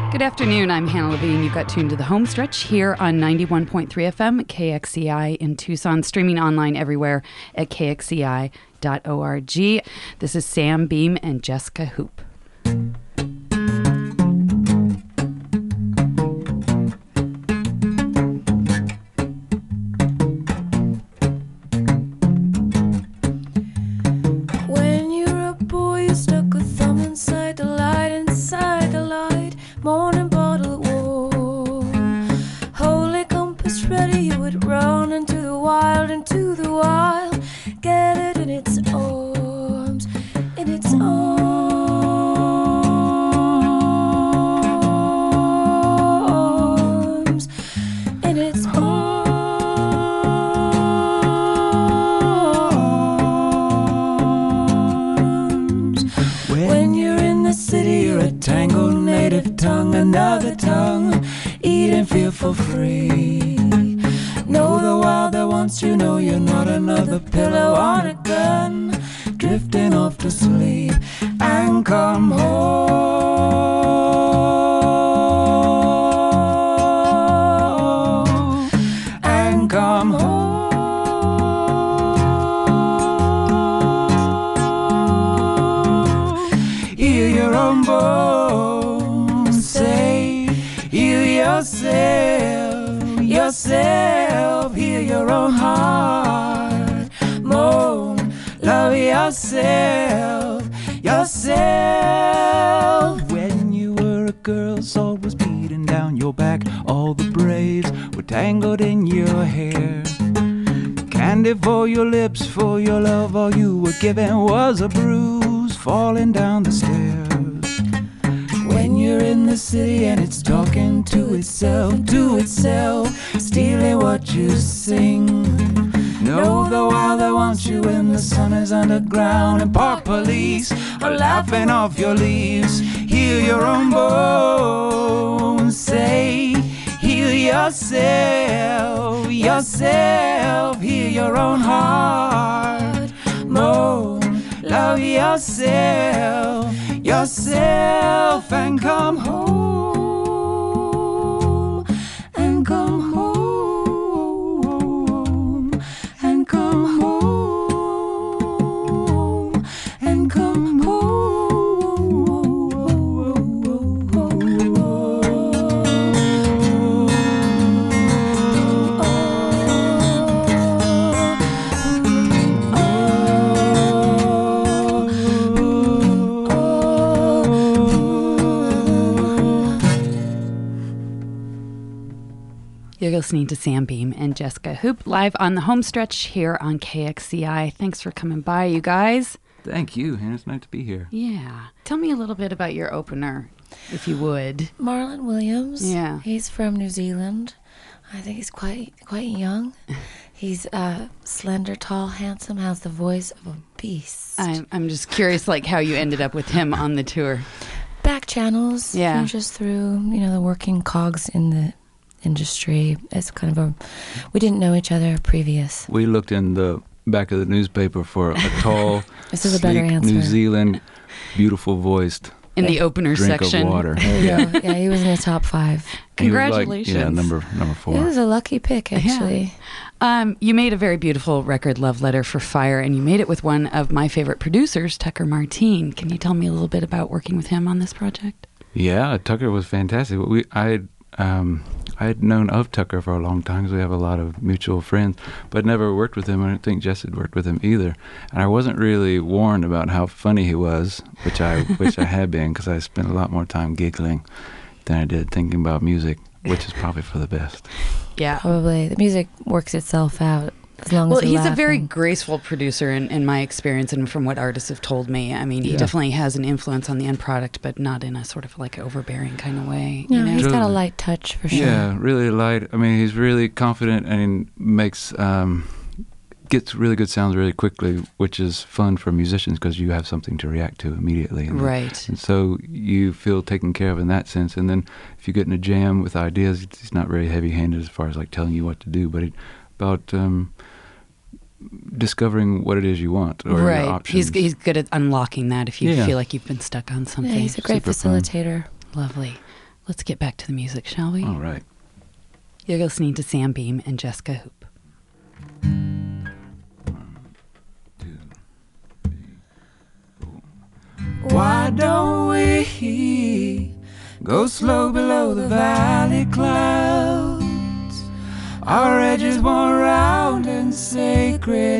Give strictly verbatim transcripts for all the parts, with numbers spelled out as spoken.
Good afternoon. I'm Hannah Levine. You got tuned to the home stretch here on ninety-one point three F M, K X C I in Tucson, streaming online everywhere at K X C I dot org. This is Sam Beam and Jessica Hoop. When you're a boy, you stuck a thumb inside the light, inside the light. Morning bottle warm, holy compass ready, you would run into the wild, into the wild. Get it in its arms, in its arms, in its arms. When you're in the city, you're a tangled native tongue, another tongue, eat and feel for free. Know the wild that wants you, know you're not another pillow on a gun, drifting off to sleep. And come home, and come home. Hear your own bones say, heal yourself, yourself. Hear your own heart moan, love yourself, yourself. When you were a girl, salt was beating down your back, all the braids were tangled in your hair. Candy for your lips, for your love, all you were given was a bruise falling down the stairs. When you're in the city and it's talking to itself, to itself, stealing what you sing. Know the wild that wants you when the sun is underground and park police are laughing off your leaves. Hear your own bones say, heal yourself, yourself. Hear your own heart moan, love yourself, yourself. And come home, and come home, and come home, and come home. You're listening to Sam Beam and Jessica Hoop live on the home stretch here on K X C I. Thanks for coming by, you guys. Thank you, Hannah. It's nice to be here. Yeah. Tell me a little bit about your opener, if you would. Marlon Williams. Yeah. He's from New Zealand. I think he's quite quite young. He's uh, slender, tall, handsome, has the voice of a beast. I'm, I'm just curious, like, how you ended up with him on the tour. Back channels. Yeah. You know, just through, you know, the working cogs in the industry. It's kind of a, we didn't know each other previous. We looked in the back of the newspaper for a tall, This is a better sleek, answer. New Zealand, beautiful voiced In the opener drink section. of water. There you go. Yeah, he was in the top five. He was like, Congratulations. yeah, number number It four. was a lucky pick, actually. Um, you made a very beautiful record, Love Letter for Fire, and you made it with one of my favorite producers, Tucker Martine. Can you tell me a little bit about working with him on this project? Yeah, Tucker was fantastic. We I um I had known of Tucker for a long time because we have a lot of mutual friends, but never worked with him. I don't think Jess had worked with him either. And I wasn't really warned about how funny he was, which I wish I had been, because I spent a lot more time giggling than I did thinking about music, which is probably for the best. Yeah. Probably. The music works itself out. As long Well, as you're he's a very laughing. graceful producer in, in my experience and from what artists have told me. I mean, he Yeah. definitely has an influence on the end product, but not in a sort of like overbearing kind of way. No, you know? he's got a Totally. light touch for sure. Yeah, really light. I mean, he's really confident and makes um, gets really good sounds really quickly, which is fun for musicians because you have something to react to immediately. And Right. And so you feel taken care of in that sense. And then if you get in a jam with ideas, he's not very heavy-handed as far as like telling you what to do, but it, about um, discovering what it is you want or right. your options. He's he's good at unlocking that if you Yeah. feel like you've been stuck on something. Yeah, he's a great Super fun. facilitator. Lovely. let's get back to the music, shall we? All right. You're listening to Sam Beam and Jessica Hoop. Why don't we go slow below the valley clouds? Our edges worn round and sacred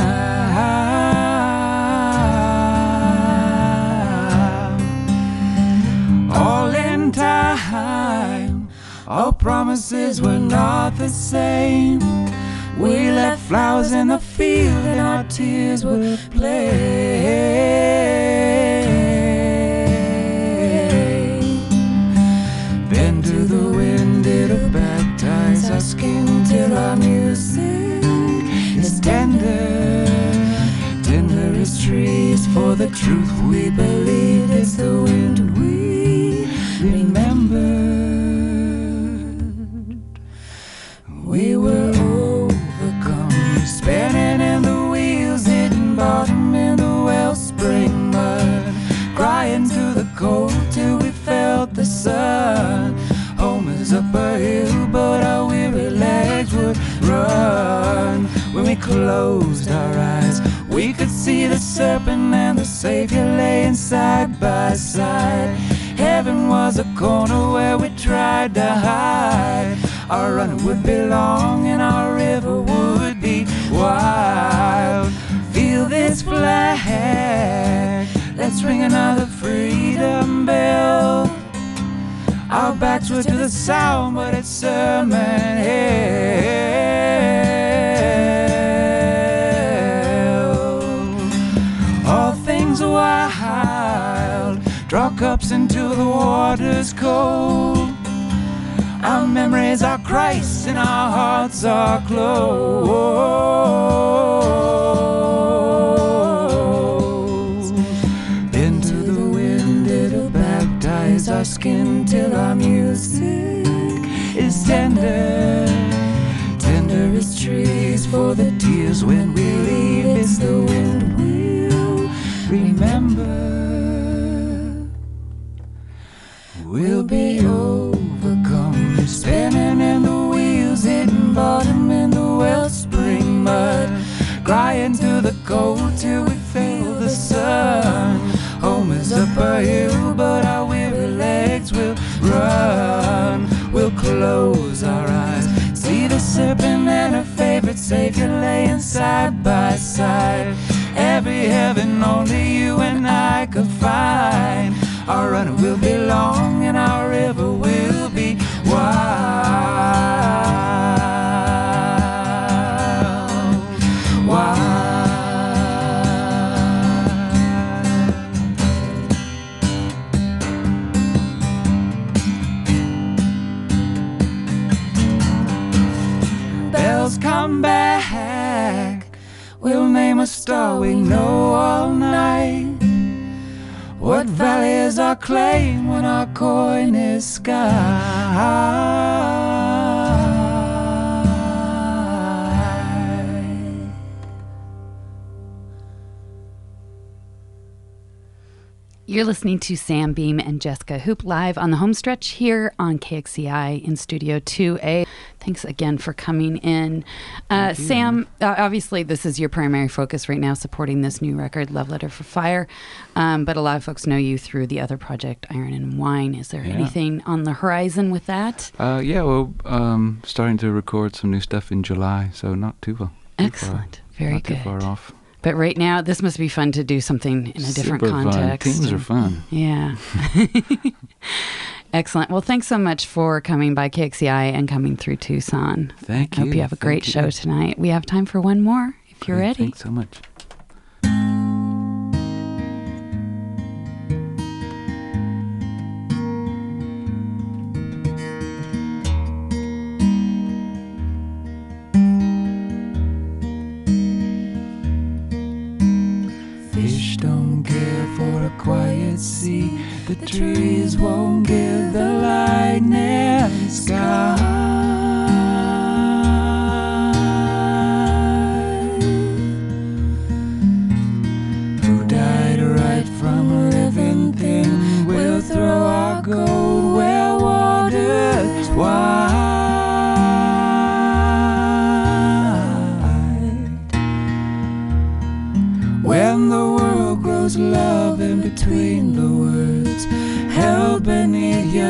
now. All in time, all promises were not the same. We left flowers in the field and our tears were played. Bend to the wind, it'll baptize our skin till our music is tender. Tender as trees for the truth we believe. It's the wind we remembered. We were overcome, spinning in the wheels, hitting bottom in the wellspring mud, crying to the cold till we felt the sun. Home is up a hill, but our weary legs would run. When we closed our eyes, we could see the serpent and the Savior laying side by side. Heaven was a corner where we tried to hide. Our run would be long and our river would be wild. Feel this flag, let's ring another freedom bell. Our backs were to the sound, but it's sermon hell. All things wild, draw cups into the waters cold. Our memories are Christ and our hearts are closed. Into the wind it'll baptize our skin till our music is tender. Tender as trees for the tears when we leave. It's the wind we'll remember. We'll be overcome, spinning in the wheels, hitting bottom in the wellspring mud, crying to the cold till we feel the sun. Home is up a hill, but our weary legs will run. We'll close our eyes, see the serpent and her favorite Savior laying side by side. Every heaven only you and I could find. Our run will be long and our river will be wild, wild. Bells come back, we'll name a star we know all night. What valley is our claim when our coin is sky? You're listening to Sam Beam and Jessica Hoop live on the home stretch here on K X C I in Studio two A. Thanks again for coming in. Uh, Sam, uh, obviously this is your primary focus right now, supporting this new record, Love Letter for Fire. Um, but a lot of folks know you through the other project, Iron and Wine. Is there yeah. anything on the horizon with that? Uh, yeah, well, um, starting to record some new stuff in July, so not too far. Excellent. Far, Very not good. Too far off. But right now, this must be fun to do something in a different Super context. Fun. Teams are fun. Yeah. Excellent. Well, thanks so much for coming by K X C I and coming through Tucson. Thank I you. hope you have a great Thank show you. tonight. We have time for one more, if you're Great. ready. Thanks so much. Fish don't care for a quiet sea. The trees won't give the lightning sky.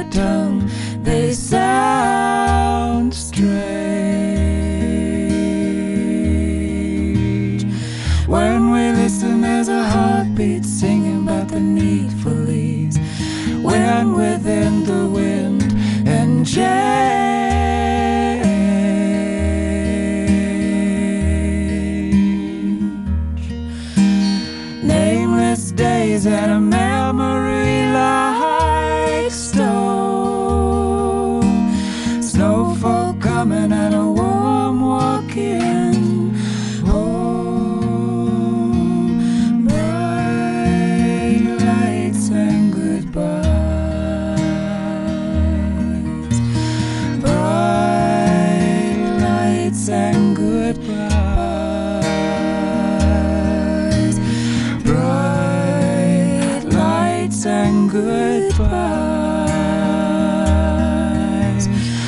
your tongue, they sound strange. When we listen, there's a heartbeat singing about the need for leaves. When within the wind and change. Nameless days and a memory like stone. Snowfall coming and a warm walk in home. Bright lights and goodbyes. Bright lights and goodbyes. Bright lights and goodbyes.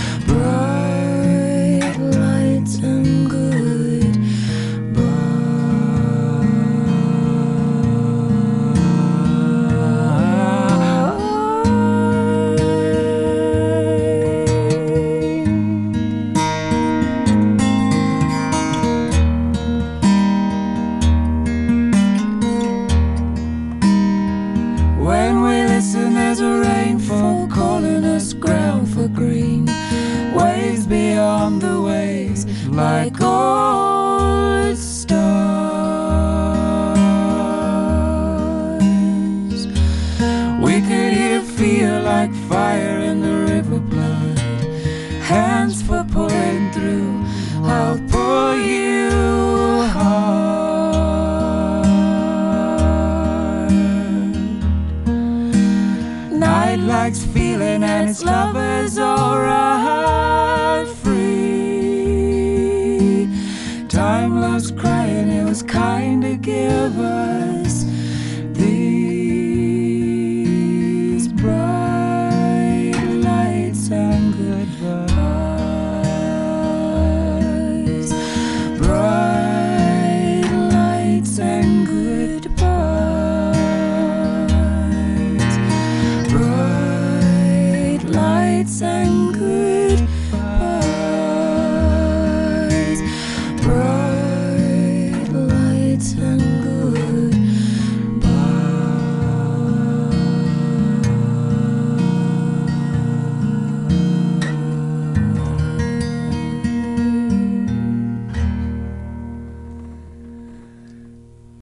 Bright lights and When we listen, there's a rainfall calling us ground for green. Waves beyond the waves, like old stars. We could hear feel like fire in the river blood. Hands for pulling through, I'll pull you hard. Night likes feeling and its lovers all run free. Time loves crying, it was kind to give us these bright lights and goodbyes. Bright lights and goodbyes. Bright lights and